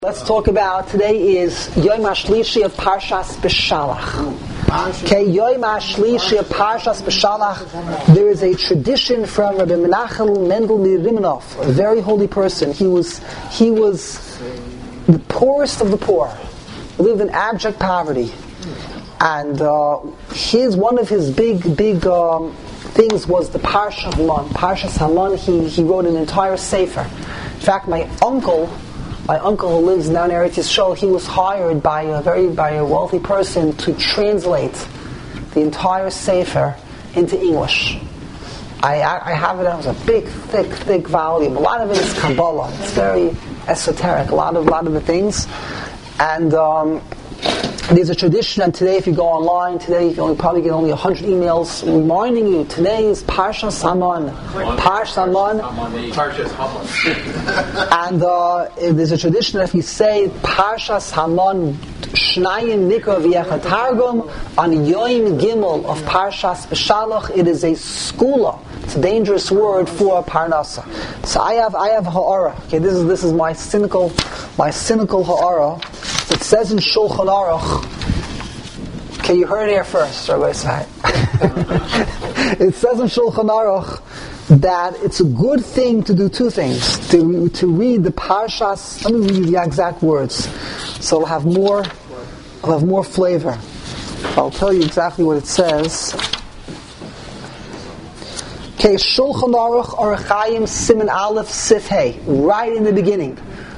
Let's talk about today is Yom HaShlishi of Parshas Beshalach. Okay, Yom HaShlishi of Parshas Beshalach. There is a tradition from Rabbi Menachem Mendel Rimanov, a very holy person. He was the poorest of the poor. He lived in abject poverty, and one of his big things was the Parshas Haman. Parshas Haman. He wrote an entire sefer. In fact, my uncle who lives now in Eretz Yisrael, he was hired by a wealthy person to translate the entire sefer into English. I have it as a big, thick volume. A lot of it is Kabbalah. It's very esoteric. A lot of the things, and there's a tradition. And today, if you go online, you can probably get only 100 emails reminding you today is Parshas Haman. Parshas Haman. And there's a tradition that if you say Parshas Haman Shnayim Nikra V'Yechad Targum on Yom Gimel of Parshas Beshalach, it is a skula. It's a dangerous word for Parnasa. So I have ha'ara. Okay, this is my cynical ha'ara. It says in Shulchan Aruch. Okay, you heard it here first, Rabbi Isai. It says in Shulchan Aruch that it's a good thing to do two things. To read the Parshas. Let me read you the exact words, so I'll have more flavor. I'll tell you exactly what it says. Okay, Shulchan Aruch Orach Chaim Siman Aleph Sif Hey. Right in the beginning,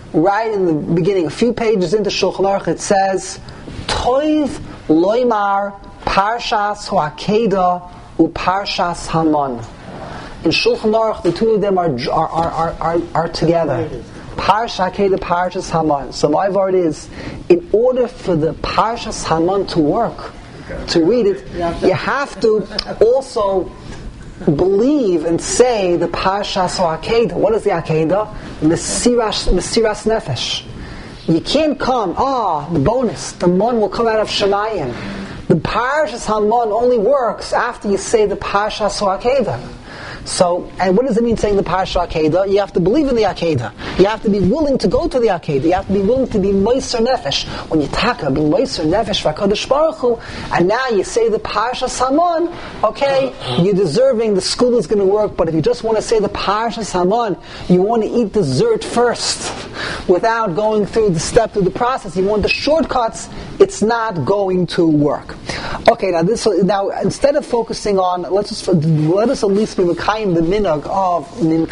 a few pages into Shulchan Aruch, it says, Toiv Loimar Parshas Ho'akeda U Parshas Haman. In Shulchan Aruch, the two of them are together. Parsha Akeda, Parshas Haman. So my word is, in order for the Parshas Haman to work, to read it, you have to also believe and say the Parshas Akeda. What is the Akeda? Mesiras Nefesh. You can't come, the bonus, the mon will come out of Shemayim. The Parshas Haman only works after you say the Parshas Akeda. So, and what does it mean saying the Parsha Akeda? You have to believe in the Akeda. You have to be willing to go to the Akeda. You have to be willing to be Moiser Nefesh. When you taka, be Moiser Nefesh v'Hakadosh Baruch Hu, and now you say the Parsha Haman, okay, you're deserving, the school is going to work, but if you just want to say the Parsha Haman, you want to eat dessert first, without going through the process, you want the shortcuts, it's not going to work. Okay, now instead of focusing on, let us at least be the minhag of the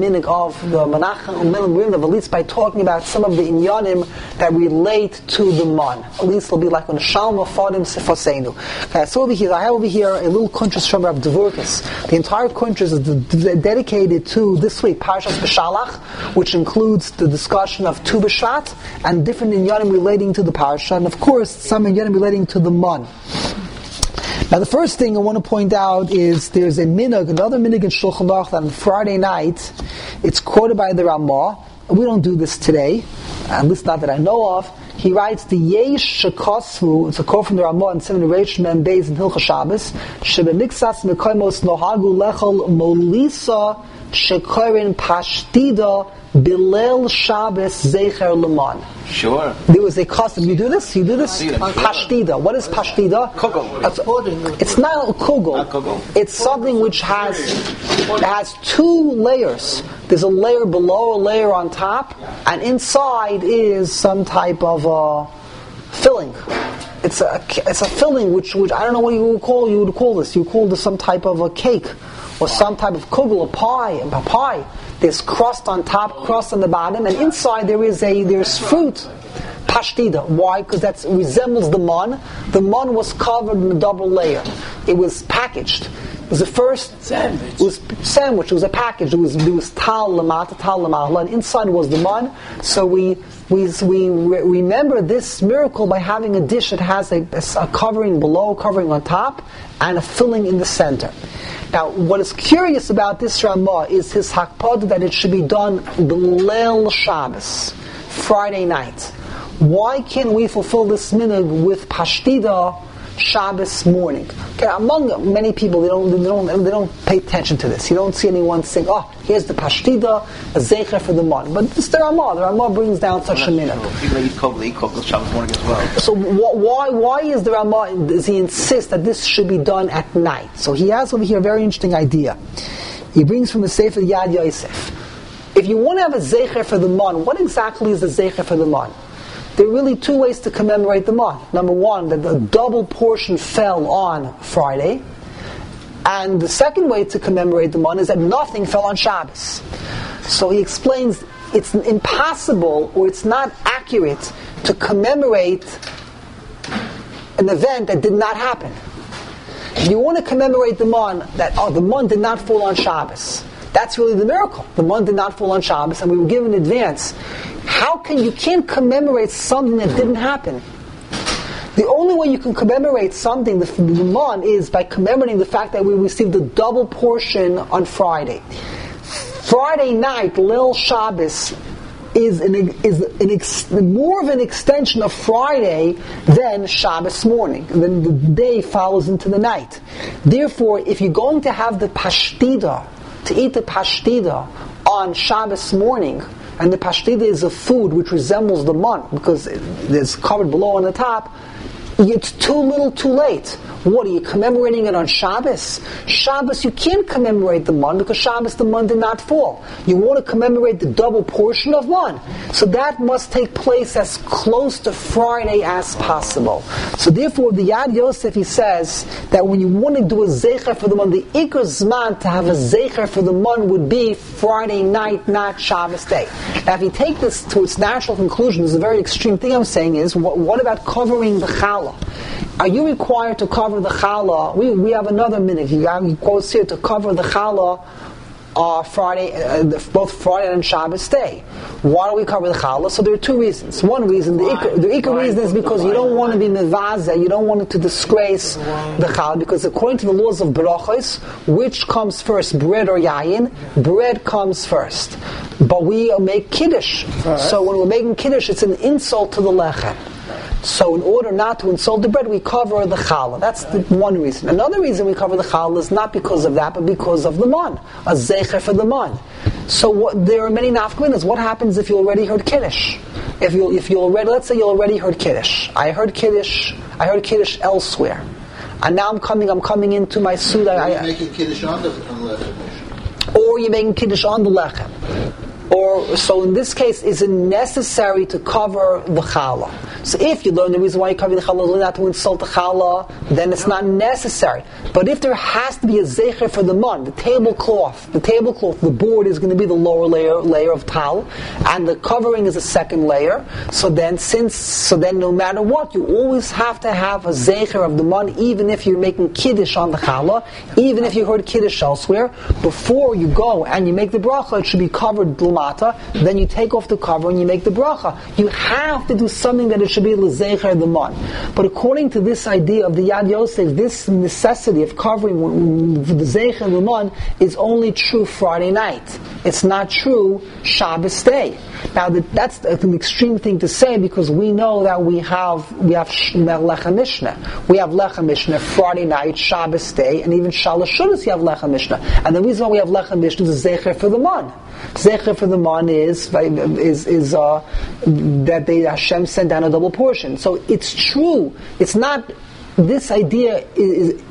Menachem Mendel, at least by talking about some of the inyanim that relate to the man. At least it'll be like when Shalom Afadim Sefosenu. Okay, so I have over here a little kuntres from Rav Dvorkis. The entire kuntres is dedicated to this week Parshas Beshalach, which includes the discussion of Tu B'Shvat and different inyanim relating to the parsha, and of course some inyanim relating to the man. Now, the first thing I want to point out is there's another minhag in Shulchan Aruch that on Friday night, it's quoted by the Ramah. We don't do this today, at least not that I know of. He writes, the Yesh Shekosvu, it's a quote from the Ramah in Seven Reish Mem Beis in Hilchos Shabbos, Shebemiksas Mekoimos Nohagu Lechol Molisa Shekorin Pashtida Bilel Shabbos Zecher Leman. Sure. There was a custom. You do this? Pashtida. What is pashtida? Kugel. It's not a kugel. It's something which has two layers. There's a layer below, a layer on top, and inside is some type of filling. It's a filling which I don't know what you would call this. You would call this some type of a cake or some type of kugel, a pie. There's crust on top, crust on the bottom, and inside there's fruit. Pashtida. Why? Because that resembles the man. The man was covered in a double layer. It was packaged. It was the first sandwich. It was sandwich. It was a package. There was tal lamata, and inside was the man. So we remember this miracle by having a dish that has a covering below, covering on top, and a filling in the center. Now, what is curious about this Ramah is his hakpad that it should be done B'leil Shabbos, Friday night. Why can't we fulfill this minhag with Pashtida Shabbos morning? Okay, among many people, they don't pay attention to this. You don't see anyone saying, "Oh, here's the pashtida, a zeicher for the man." But it's the Ramah. The Ramah brings down such a minhag. People eat kogel Shabbos morning as well. So why is the Ramah? Does he insist that this should be done at night? So he has over here a very interesting idea. He brings from the Sefer Yad Yosef. If you want to have a zeicher for the man, what exactly is the zeicher for the man? There are really two ways to commemorate the man. Number one, that the double portion fell on Friday. And the second way to commemorate the man is that nothing fell on Shabbos. So he explains it's impossible or it's not accurate to commemorate an event that did not happen. If you want to commemorate the man, that the man did not fall on Shabbos, that's really the miracle. The man did not fall on Shabbos, and we were given advance. You can't commemorate something that didn't happen. The only way you can commemorate something, the man, is by commemorating the fact that we received a double portion on Friday. Friday night, Leil Shabbos, is more of an extension of Friday than Shabbos morning. Then the day follows into the night. Therefore, if you're going to have the pashtida, to eat the pashtida on Shabbos morning, and the pashtida is a food which resembles the man because it's covered below on the top, it's too little too late. What, are you commemorating it on Shabbos? Shabbos, you can't commemorate the man because Shabbos the man did not fall. You want to commemorate the double portion of man. So that must take place as close to Friday as possible. So therefore, the Yad Yosef, he says that when you want to do a zeicher for the man, the ikar zman to have a zeicher for the man would be Friday night, not Shabbos day. Now, if you take this to its natural conclusion, this is a very extreme thing I'm saying is, what about covering the challah? Are you required to cover the challah? We have another minute. He quotes here to cover the challah Friday, both Friday and Shabbos day. Why do we cover the challah? So there are two reasons. One reason, the ikar reason is because you don't want to be mevazeh, you don't want it to disgrace the challah, because according to the laws of brachos, which comes first, bread or yayin? Bread comes first. But we make kiddush. So when we're making kiddush, it's an insult to the lechem. So in order not to insult the bread, we cover the challah. That's the one reason. Another reason we cover the challah is not because of that, but because of the man. A zeicher for the man. So there are many nafkaminas. What happens if you already heard kiddush? If you already, let's say you already heard kiddush. I heard kiddush elsewhere. And now I'm coming into my suit. You're making kiddush on the lechem. Or you're making kiddush on the lechem. Or, so in this case, is it necessary to cover the challah? So if you learn the reason why you cover the challah is not to insult the challah, then it's not necessary. But if there has to be a zeicher for the man, the tablecloth, the board is going to be the lower layer of tal, and the covering is a second layer. So then no matter what, you always have to have a zeicher of the man, even if you're making kiddush on the challah, even if you heard kiddush elsewhere. Before you go and you make the bracha, it should be covered b'lmata. Then you take off the cover and you make the bracha. You have to do something that it should be l'zeicher the man. But according to this idea of the Yad Yosef, this necessity of covering the zeicher the man is only true Friday night. It's not true Shabbos day. Now that's an extreme thing to say because we know that we have Lechem Mishnah. We have Lechem Mishnah Friday night, Shabbos day, and even Shalosh Shudas you have Lechem Mishnah. And the reason why we have Lechem Mishnah is zeicher for the man. Zeicher for the man is that Hashem sent down a double portion. So it's true. It's not. This idea is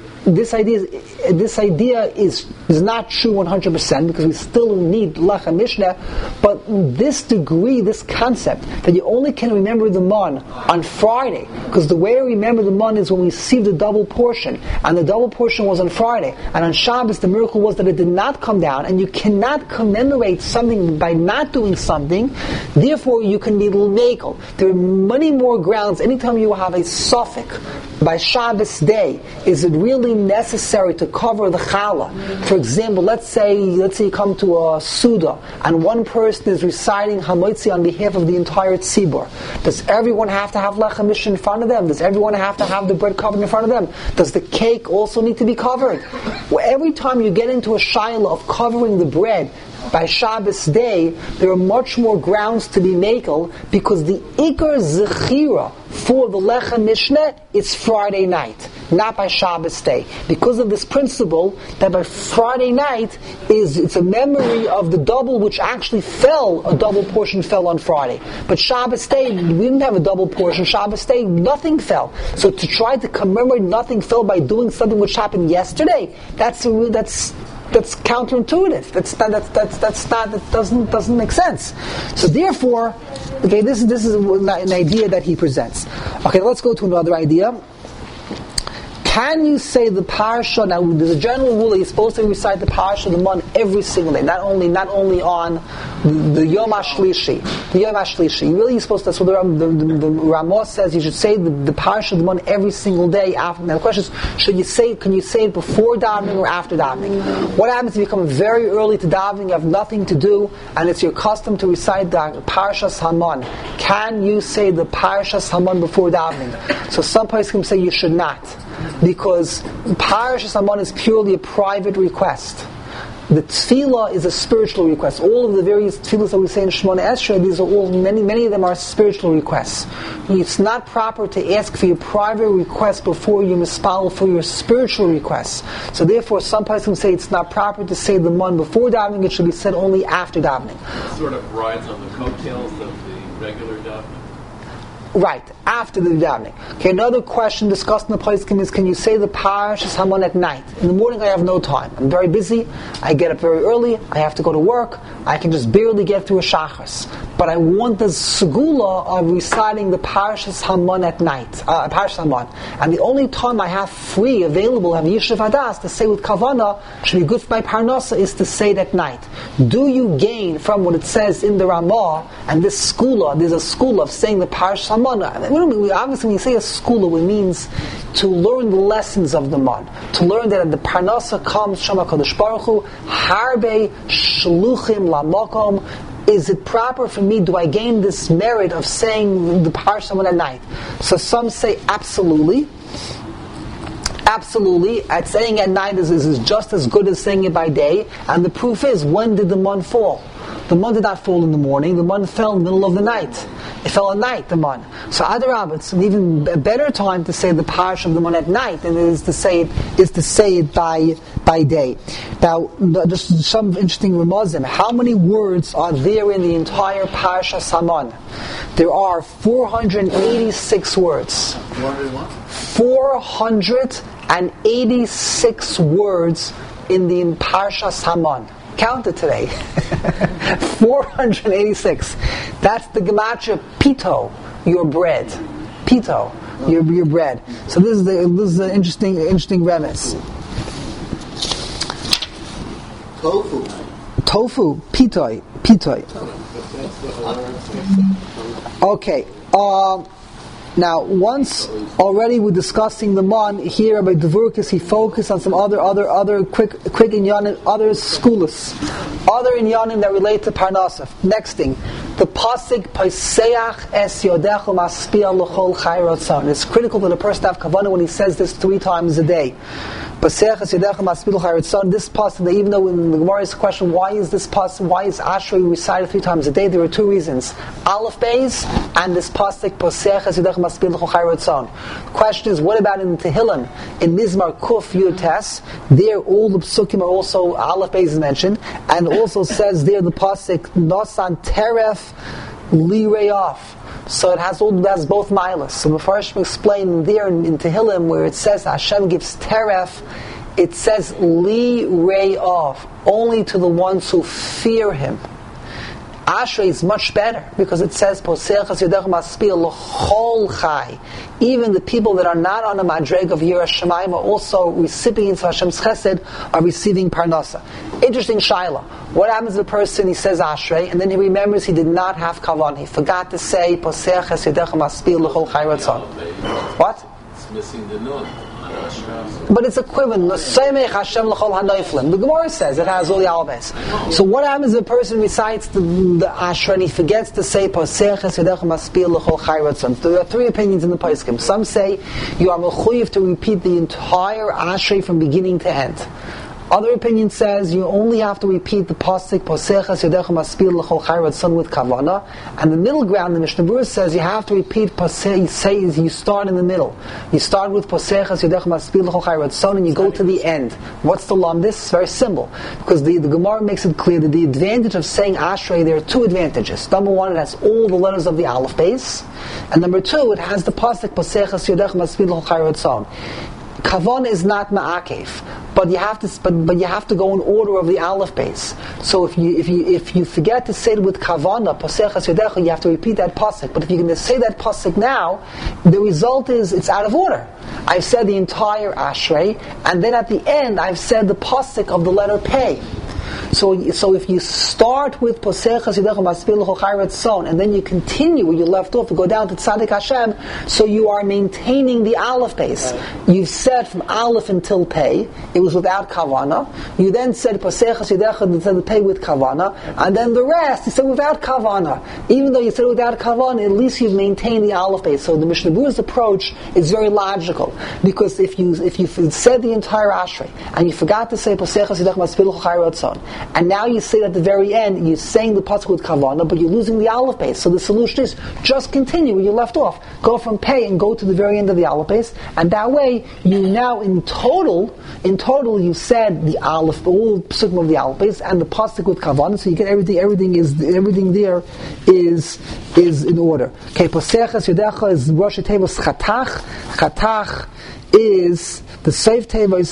not true 100% because we still need Lechem Mishnah. But this degree, this concept that you only can remember the man on Friday, because the way we remember the man is when we receive the double portion, and the double portion was on Friday, and on Shabbos the miracle was that it did not come down, and you cannot commemorate something by not doing something. Therefore, you can be mekel. There are many more grounds. Anytime you have a suffix by Shabbos day, is it really necessary to cover the challah? For example, let's say you come to a Suda and one person is reciting Hamotzi on behalf of the entire tzibur. Does everyone have to have Lechem Mishnah in front of them? Does everyone have to have the bread covered in front of them? Does the cake also need to be covered? Well, every time you get into a shaila of covering the bread by Shabbos day, there are much more grounds to be makel because the ikar zechira for the Lechem Mishnah, it's Friday night. not by Shabbos day. Because of this principle that by Friday night it's a memory of the double which actually fell, a double portion fell on Friday. But Shabbos day, we didn't have a double portion. Shabbos day, nothing fell. So to try to commemorate nothing fell by doing something which happened yesterday, that's counterintuitive. That doesn't make sense. So therefore, okay, this is an idea that he presents. Okay, let's go to another idea. Can you say the parasha? Now, there's a general rule that you're supposed to recite the parasha of the month every single day, not only on the Yom HaShlishi. The Yom HaShlishi. You're supposed to. That's what the Ramah says. You should say the parasha of the month every single day. After. Now, the question is, can you say it before davening or after davening? What happens if you come very early to davening? You have nothing to do, and it's your custom to recite the Parashas Haman. Can you say the Parashas Haman before davening? So some places can say you should not, because Parashas Haman is purely a private request. The tefillah is a spiritual request. All of the various tefillahs that we say in Shemona Esrei, these are all, many of them are spiritual requests. It's not proper to ask for your private request before you mispal for your spiritual requests. So therefore, some person say it's not proper to say the man before davening, it should be said only after davening. It sort of rides on the coattails of the regular davening. Right, after the davening. Okay, another question discussed in the Poskim is, can you say the Parashas Haman at night? In the morning I have no time. I'm very busy. I get up very early. I have to go to work. I can just barely get through a Shachas. But I want the segula of reciting the Parashas Haman at night. Parashas Haman. And the only time I have free, available, have Yishuv Hadas to say with Kavana, should be good for my Parnasa, is to say it at night. Do you gain from what it says in the Ramah, and this skula, there's a school of saying the Parashas Haman? Obviously, when you say a skula, it means to learn the lessons of the man, to learn that the Parnasa comes from HaKadosh Baruch Hu, harbe shluchim lamakom. Is it proper for me? Do I gain this merit of saying the Parashas Haman at night? So some say absolutely. Absolutely, at saying at night is just as good as saying it by day. And the proof is, when did the man fall? The man did not fall in the morning. The man fell in the middle of the night. It fell at night, the man. So Adarab, it's an even better time to say the Parasha of the man at night than it is to say it by day. Now, just some interesting remazim. How many words are there in the entire Parasha Haman? There are 486 words. 486 words in the Parasha Haman. Count it today. 486. That's the gematria pito, your bread. Pito, your bread. So this is an interesting remez. Tofu, pitoi. Okay. Now, once already we're discussing the man here by Dvurkis, he focused on some other quick inyanim, other skulas, other inyanim that relate to Parnasa. Next thing, the pasuk Paiseach es yodechu maspia l'chol chayrotzon. It's critical that a person have kavanah when he says this 3 times a day. This pasuk, that even though in the Gemara's question, why is Ashrei recited 3 times a day? There are 2 reasons: Aleph Beis and this pasuk Poseches Yedech Maspil L'Chol Chayrotzon. The question is, what about in Tehillim, in Mizmar Kuf Yud Tes? There, all the psukim are also Aleph Beis is mentioned, and also says there the pasuk Nosan Teref Li Re'af. So it has both milas. So the Mepharshim explain there in Tehillim where it says Hashem gives teref, it says li re'af, only to the ones who fear Him. Ashrei is much better because it says Poseches Yedech Maspil L'Chol Chai. Even the people that are not on the madreg of Yiras Shamayim are also recipients of Hashem's Chesed, are receiving Parnasa. Interesting shaila. What happens to the person, he says Ashrei, and then he remembers he did not have kavan. He forgot to say Poseches Yedech Maspil L'Chol Chai Ratzon. What? It's missing the nun. But it's equivalent. The Gemara says it has all the alves. So what happens if a person recites the Ashrei and he forgets to say Poseches Yedech Maspil L'Chol Chai Ratzon? There are 3 opinions in the Poskim. Some say you are mechuyev to repeat the entire Ashrei from beginning to end. Other opinion says you only have to repeat the pasuk Poseches Yodecha Maspil L'chol Chai Ratzon with Kavana, and the middle ground, the Mishnah Berurah says you have to repeat you start in the middle. You start with Poseches Yodecha Maspil L'chol Chai Ratzon and you go to the end. What's the lam? This is very simple, because the Gemara makes it clear that the advantage of saying Ashrei, there are two advantages. Number one, it has all the letters of the Aleph base, and number two, it has the pasuk Poseches Yodecha Maspil L'chol Chai Ratzon. Kavan is not ma'akev, but you have to go in order of the Aleph base. So if you forget to say it with kavana Poseches Yodecha, you have to repeat that pasuk. But if you're going to say that pasuk now, the result is it's out of order. I've said the entire Ashrei, and then at the end I've said the pasuk of the letter Pei. So if you start with Poseches Yodecha Maspil L'chol Chai Ratzon, and then you continue where you left off, to go down to Tzadik Hashem, so you are maintaining the Aleph base. You've said from Aleph until Pei, it was without Kavana. You then said Poseches Yodecha until the Pei with Kavana, and then the rest you said without Kavana. Even though you said without Kavana, at least you've maintained the Aleph base. So the Mishnah Berurah's approach is very logical, because if you said the entire Ashrei and you forgot to say Poseches Yodecha Maspil L'chol Chai Ratzon, and now you say at the very end, you're saying the pasuk with kavana, but you're losing the Aleph base. So the solution is just continue where you left off. Go from Pei and go to the very end of the Aleph base, and that way you now in total you said the Aleph, all psukim of the Aleph base, and the pasuk with kavana. So you get everything there is in order. Okay, Poseches Yodecha is Rosh Tevos Chatach. Chatach is the Seif Tevos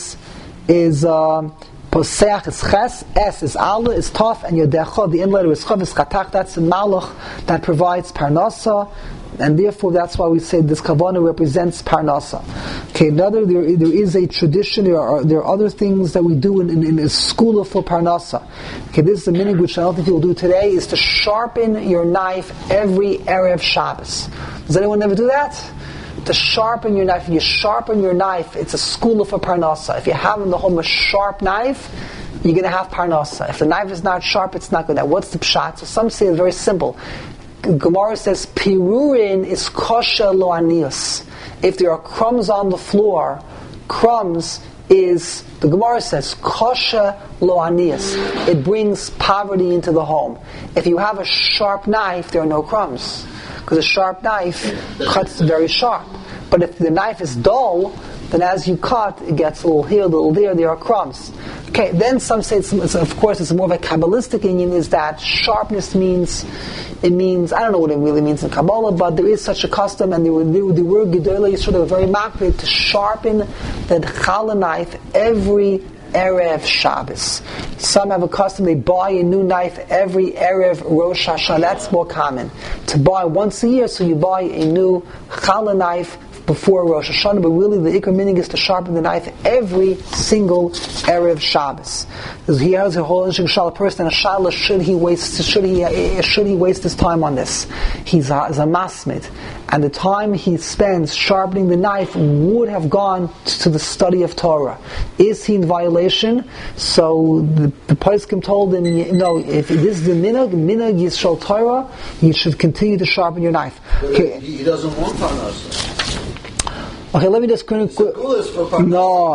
is Poseach is Ches, S is Allah, is Tov, and Yodecha, the end letter is Chav, is Chatach, that's the Malach that provides Parnasa, and therefore that's why we say this Kavanah represents Parnasa. Okay, there is a tradition, there are other things that we do in a school for Parnasa. Okay, this is a minhag which I don't think you'll do today, is to sharpen your knife every Erev Shabbos. Does anyone ever do that? To sharpen your knife. If you sharpen your knife, it's a school for Parnasa. If you have in the home a sharp knife, you're going to have Parnasa. If the knife is not sharp, it's not good. Now, what's the pshat? So some say it's very simple. Gemara says, Pirurin is kosher lo anius. If there are crumbs on the floor, crumbs is, the Gemara says, kosher lo anius. It brings poverty into the home. If you have a sharp knife, there are no crumbs, because a sharp knife cuts very sharp. But if the knife is dull, then as you cut, it gets a little here, a little there are crumbs. Okay, then some say, it's more of a Kabbalistic opinion, is that sharpness means, I don't know what it really means in Kabbalah, but there is such a custom, and the word Gedolei Yisrael, they were very makbid to sharpen the challah knife every Erev Shabbos. Some have a custom, they buy a new knife every Erev Rosh Hashanah. That's more common. To buy once a year, so you buy a new challah knife before Rosh Hashanah, but really the ikar minhag is to sharpen the knife every single Erev Shabbos. He has a whole interesting shalah person, and a shalah, should he waste his time on this? He's a masmid, and the time he spends sharpening the knife would have gone to the study of Torah. Is he in violation? So the poskim told him, no, if this is the minhag Yisrael Torah, you should continue to sharpen your knife. Okay. He doesn't want Parnasa. Okay, let me just who doesn't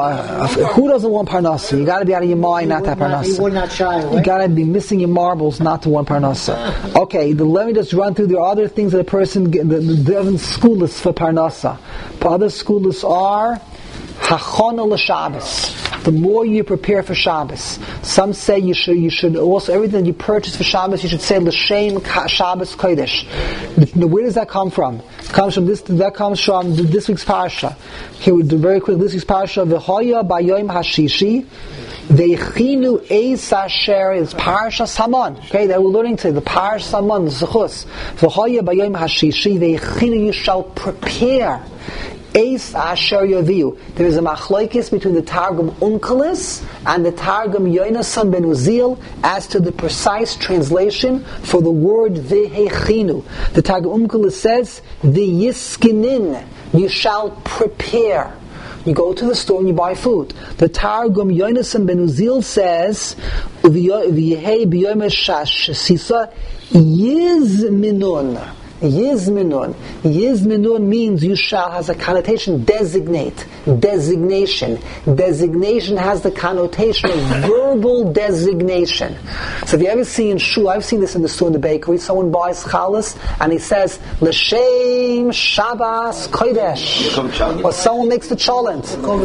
want Parnasa? You got to be out of your mind not to have Parnasa. He would not shy away. You got to be missing your marbles not to want Parnasa. Okay, let me just run through. There are other things that a person the different schools for Parnasa. Other schools are Hachana l'Shabbos. The more you prepare for Shabbos. Some say you should also, everything you purchase for Shabbos, you should say L'Shem Shabbos Kodesh. Where does that come from? That comes from this week's parasha. Here we do very quick. This week's parasha, V'hoya b'yom hashishi, V'echinu eis asher, is parasha Saman. Okay, that we're learning today. The parasha Saman, the Zechus. V'hoya b'yom hashishi, V'echinu, you shall prepare. Eis asher yaviu. There is a machlokes between the Targum Onkelos and the Targum Yonasan ben Uziel as to the precise translation for the word vehechinu. The Targum Onkelos says v'yiskinin. You shall prepare. You go to the store and you buy food. The Targum Yonasan ben Uziel says v'yehei b'yom shasisa yizminun. Yizminun. Yizminun means you shall, has a connotation designate, designation. Designation has the connotation of verbal designation. So if you ever see in shul, I've seen this in the store in the bakery, someone buys challah and he says, L'shem Shabbos Kodesh. Or someone makes the cholent.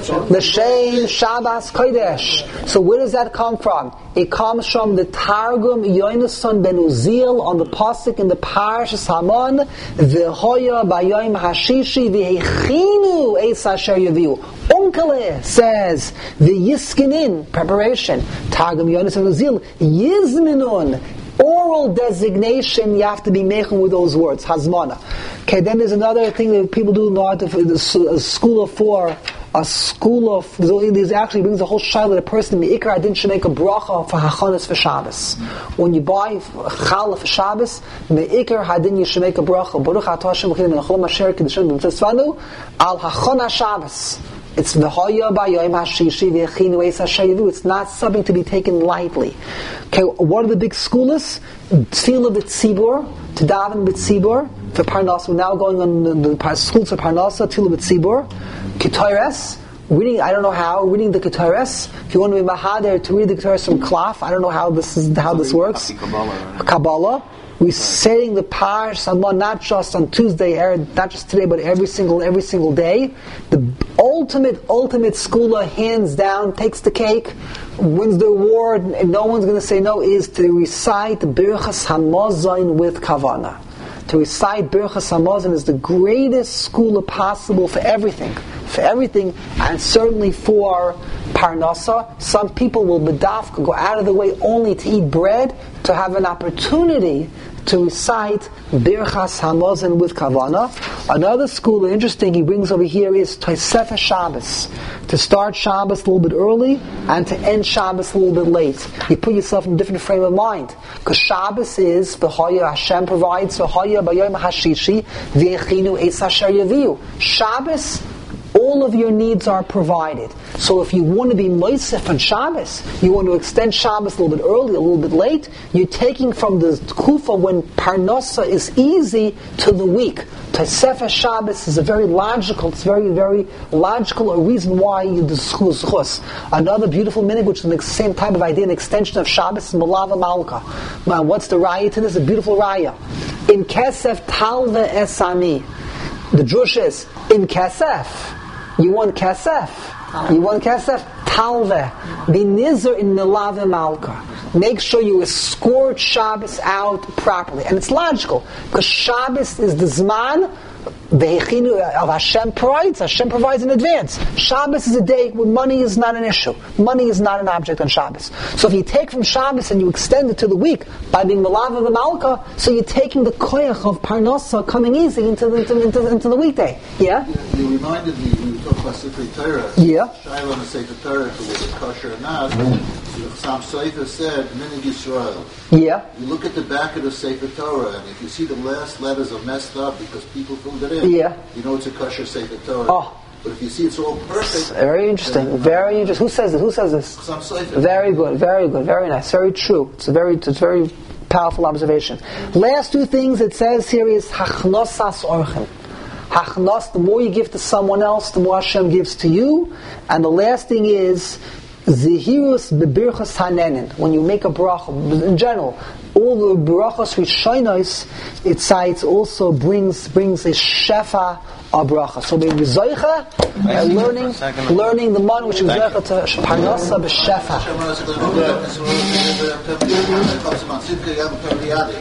L'shem Shabbos Kodesh. So where does that come from? It comes from the Targum Yonason Ben Uziel on the pasuk in the Parashas Hamon, V'hoya Bayom Hashishi V'hechinu Eis Asher Yaviu. Unkele says the Yiskinin preparation. Targum Yonason Ben Uziel Yizminun. Oral designation, you have to be making with those words, hazmana. Okay, then there's another thing that people do in the school of four. A school of, this actually brings the whole shayla that a person in Me'ikar Adin should make a bracha for hachanas for Shabbos. When you buy challah for Shabbos, Me'ikar Adin you should make a bracha. Baruch atah Hashem v'chidem v'nachol masher k'dishon b'mtzvanu al hachana Shabbos. It's v'hoya b'yoyim hashishi v'echinu eis asher yavu. It's not something to be taken lightly. Okay, what are the big schools? Tefillah b'tzibur, to daven b'tzibur, for Parnasa. We're now going on the schools of Parnasa, Tefillah b'tzibur. Ketores, reading, I don't know how, reading the Ketores. If you want to be mahader to read the Ketores from Klaf, I don't know how this works. Kabbalah. We're saying the Parsh Hamon not just on Tuesday, not just today, but every single day. The ultimate schooler, hands down, takes the cake, wins the award, and no one's going to say no, is to recite Birchas Hamazon with Kavana. To recite Birchas Hamazon is the greatest schooler possible for everything, and certainly for Parnasa. Some people will bedafka, go out of the way only to eat bread, to have an opportunity to recite Birchas Hamazon with Kavana. Another school, interesting, he brings over here is Tosefes Shabbos. To start Shabbos a little bit early and to end Shabbos a little bit late. You put yourself in a different frame of mind. Because Shabbos is V'hoya, Hashem provides V'hoya B'yoyim Hashishi V'echinu Eis Asher Yaviu. Shabbos, all of your needs are provided. So if you want to be moisef on Shabbos, you want to extend Shabbos a little bit early, a little bit late, you're taking from the kufa when Parnasa is easy to the week. Tosefes Shabbos is very logical a reason why you do schus. Another beautiful minhag, which is the same type of idea, an extension of Shabbos, is Malava Malka. Now, what's the raya to this? A beautiful raya. In Kesef Talve Esani. The drush is, in Kesef. You want Kesef? Talve. Be nizar in Milave Malka. Make sure you escort Shabbos out properly. And it's logical, because Shabbos is the Zman of Hashem provides. Hashem provides in advance. Shabbos is a day when money is not an issue. Money is not an object on Shabbos. So if you take from Shabbos and you extend it to the week by being Malav of Malka, so you're taking the koyach of Parnasa coming easy into the weekday. Yeah? You reminded me, when you talk about Sefer Torah. Yeah. Shiloh and Sefer Torah, if it was kosher or not. Sam Sefer said, Minhag Yisrael. Yeah. You look at the back of the Sefer Torah, and if you see the last letters are messed up because people filled it in, you know it's a kosher Sefer Torah. Oh. But if you see it's all perfect... Very interesting. Very interesting. Who says this? Sam Sefer. Very good. Very nice. Very true. It's a very powerful observation. Last two things it says here is Hachnosas Orchen. Hachnos, the more you give to someone else, the more Hashem gives to you. And the last thing is Zehirus bebirchas hanenin. When you make a bracha, in general, all the brachas rishonos, it cites also brings a shefa of bracha. So being zoicha, learning the man which is zoicha to parnasa b'shefa.